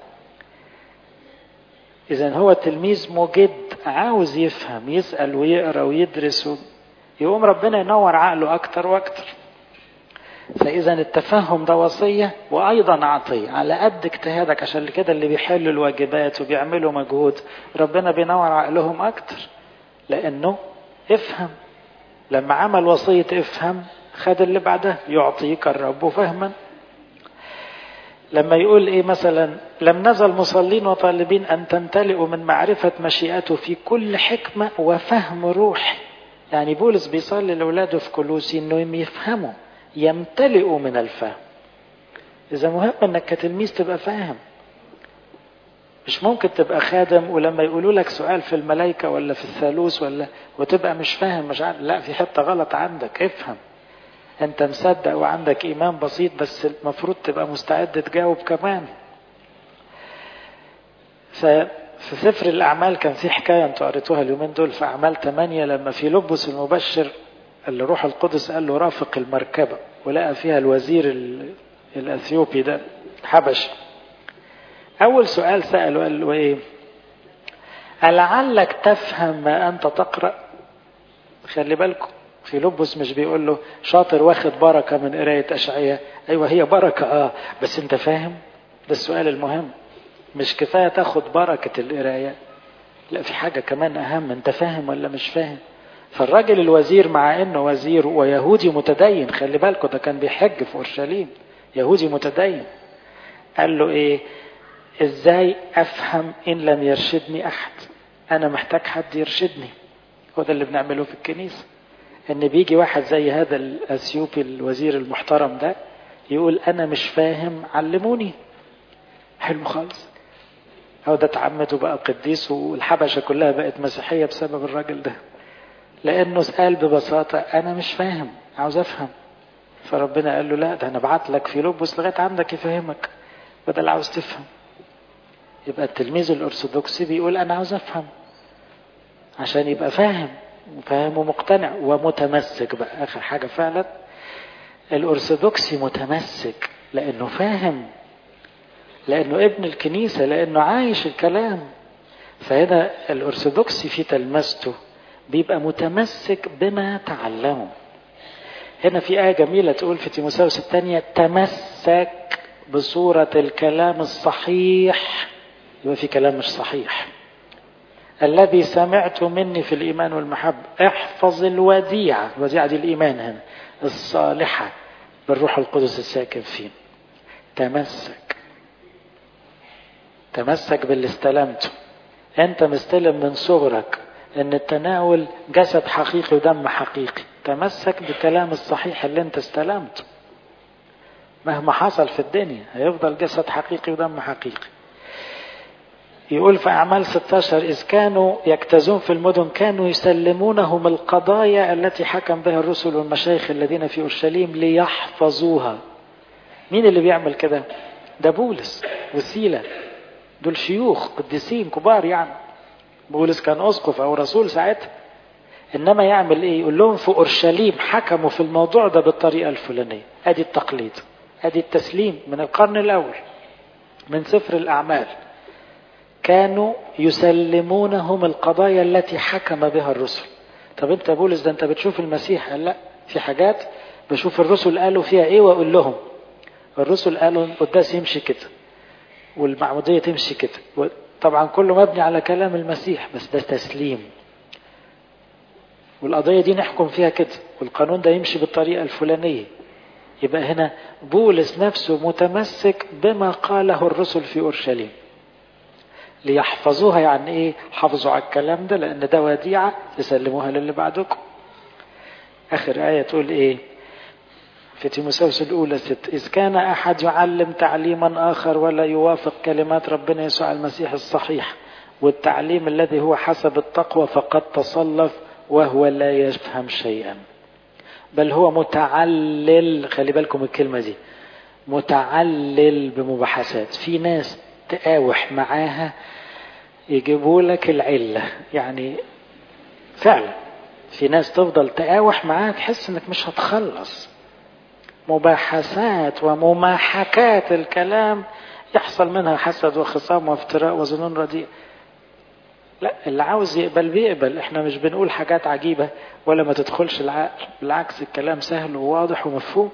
إذن هو تلميذ مجد عاوز يفهم، يسأل ويقرأ ويدرس، يقوم ربنا ينور عقله أكتر وأكتر. فإذا التفهم ده وصية وأيضا عطية على قد اجتهادك. عشان كده اللي بيحلوا الواجبات وبيعملوا مجهود ربنا بينور عقلهم أكتر، لأنه افهم. لما عمل وصية افهم خد اللي بعده يعطيك الرب فهما. لما يقول ايه مثلا لم نزل مصلين وطالبين ان تمتلئوا من معرفة مشيئته في كل حكمة وفهم روح. يعني بولس بيصلي لأولاده في كولوسي انه يفهموا، يمتلئوا من الفهم. اذا مهم انك كتلميذ تبقى فاهم. مش ممكن تبقى خادم ولما يقولوا لك سؤال في الملائكة ولا في الثالوث وتبقى مش فاهم، مش عارف. لا، في حتة غلط عندك، افهم. انت مصدق وعندك ايمان بسيط، بس المفروض تبقى مستعد تجاوب كمان. في سفر الاعمال كان في حكاية انتوا قريتوها اليومين دول في اعمال 8، لما فيلبس المبشر اللي روح القدس قال له رافق المركبة، ولقى فيها الوزير الاثيوبي ده حبشي. اول سؤال سأله قال له ايه؟ ألعلك تفهم ما انت تقرأ؟ خلي بالكم، فيلبس مش بيقول له شاطر واخد بركة من قراية أشعياء. أيوة هي بركة بس أنت فاهم؟ ده السؤال المهم. مش كفاية تاخد بركة القراية، لا، في حاجة كمان أهم، أنت فاهم ولا مش فاهم؟ فالراجل الوزير مع أنه وزير ويهودي متدين، خلي بالكم ده كان بيحج في أورشليم، يهودي متدين، قال له إيه؟ إزاي أفهم إن لم يرشدني أحد؟ أنا محتاج حد يرشدني. هو ده اللي بنعمله في الكنيسة، ان بيجي واحد زي هذا الاثيوبي الوزير المحترم ده يقول انا مش فاهم علموني. حلو خالص. هو ده اتعمد وبقى قديس، والحبشة كلها بقت مسيحية بسبب الراجل ده، لانه سأل ببساطة انا مش فاهم عاوز افهم. فربنا قال له لا، ده انا ابعت لك فيلبس لغاية عندك يفهمك بدل عاوز تفهم. يبقى التلميذ الارثوذكسي بيقول انا عاوز افهم عشان يبقى فاهم ومقتنع ومتمسك. بقى آخر حاجة فعلا الأرثوذكسي متمسك لأنه فاهم، لأنه ابن الكنيسة، لأنه عايش الكلام. فهنا الأرثوذكسي في تلمسته بيبقى متمسك بما تعلمه. هنا في آية جميلة تقول في تيموثاوس الثانية تمسك بصورة الكلام الصحيح. يبقى في كلام مش صحيح. الذي سمعت مني في الإيمان والمحبة احفظ الوديعة، الوديعة دي الإيمان هنا، الصالحة بالروح القدس الساكن فيه. تمسك باللي استلمته. انت مستلم من صغرك ان التناول جسد حقيقي ودم حقيقي. تمسك بالكلام الصحيح اللي انت استلمته، مهما حصل في الدنيا هيفضل جسد حقيقي ودم حقيقي. يقول في أعمال 16 إذ كانوا يجتازون في المدن كانوا يسلمونهم القضايا التي حكم بها الرسل والمشايخ الذين في أورشليم ليحفظوها. مين اللي بيعمل كده؟ ده بولس وسيلة، دول شيوخ قديسين كبار يعني. بولس كان أسقف أو رسول ساعتها، إنما يعمل إيه؟ يقول لهم في أورشليم حكموا في الموضوع ده بالطريقة الفلانية. أدي التقليد، أدي التسليم من القرن الأول من سفر الأعمال. كانوا يسلمونهم القضايا التي حكم بها الرسل. طب انت بولس ده انت بتشوف المسيح؟ قال لا، في حاجات بشوف الرسل قالوا فيها ايه واقول لهم. الرسل قالوا القداس يمشي كده والمعمودية تمشي كده، طبعا كله مبني على كلام المسيح، بس ده تسليم. والقضية دي نحكم فيها كده، والقانون ده يمشي بالطريقة الفلانية. يبقى هنا بولس نفسه متمسك بما قاله الرسل في أورشليم ليحفظوها. يعني ايه حافظوا على الكلام ده؟ لان ده وديعة تسلموها للي بعدكم. اخر آية تقول ايه في تيموثاوس الأولى 6: إذ كان أحد يعلم تعليما آخر ولا يوافق كلمات ربنا يسوع المسيح الصحيح والتعليم الذي هو حسب التقوى فقد تصلف وهو لا يفهم شيئا، بل هو متعلل. خلي بالكم الكلمة دي، متعلل بمباحثات. في ناس تقاوح معاها يجيبوا لك العلة، يعني فعلا في ناس تفضل تقاوح معاها تحس انك مش هتخلص. مباحثات ومماحكات الكلام يحصل منها حسد وخصام وافتراء وظنون رديء. لا، اللي عاوز يقبل بيقبل. احنا مش بنقول حاجات عجيبة ولا ما تدخلش العقل، بالعكس الكلام سهل وواضح ومفهوم.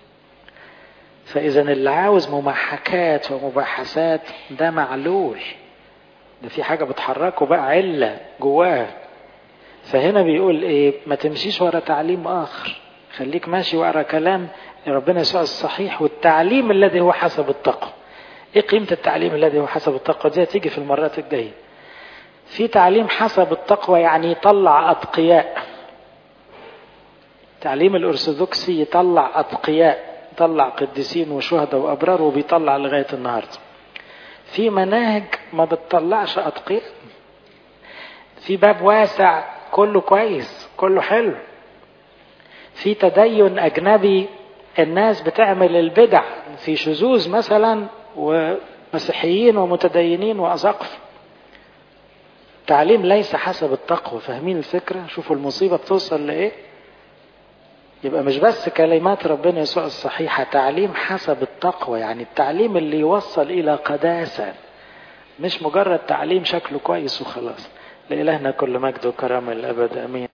فإذا اللي عاوز مماحكات ومباحثات ده معلول، ده في حاجة بتحركه بقى، علة جواه. فهنا بيقول ايه؟ ما تمشيش ورا تعليم آخر، خليك ماشي ورا كلام ربنا يسوع الصحيح والتعليم الذي هو حسب التقوى. ايه قيمة التعليم الذي هو حسب التقوى؟ دي هتيجي في المرات الجاية. في تعليم حسب التقوى يعني يطلع أتقياء. تعليم الأرثوذكسي يطلع أتقياء، يطلع قديسين وشهداء وأبرار، وبيطلع لغاية النهاردة. في مناهج ما بتطلعش أتقياء. في باب واسع كله كويس كله حلو. في تدين أجنبي الناس بتعمل البدع، في شذوذ مثلا ومسيحيين ومتدينين وأساقفة. تعليم ليس حسب التقوى. فاهمين الفكرة؟ شوفوا المصيبة بتوصل لإيه. يبقى مش بس كلمات ربنا يسوع الصحيحة، تعليم حسب التقوى، يعني التعليم اللي يوصل إلى قداسة، مش مجرد تعليم شكله كويس وخلاص. لإلهنا كل مجد وكرامة الأبد، أمين.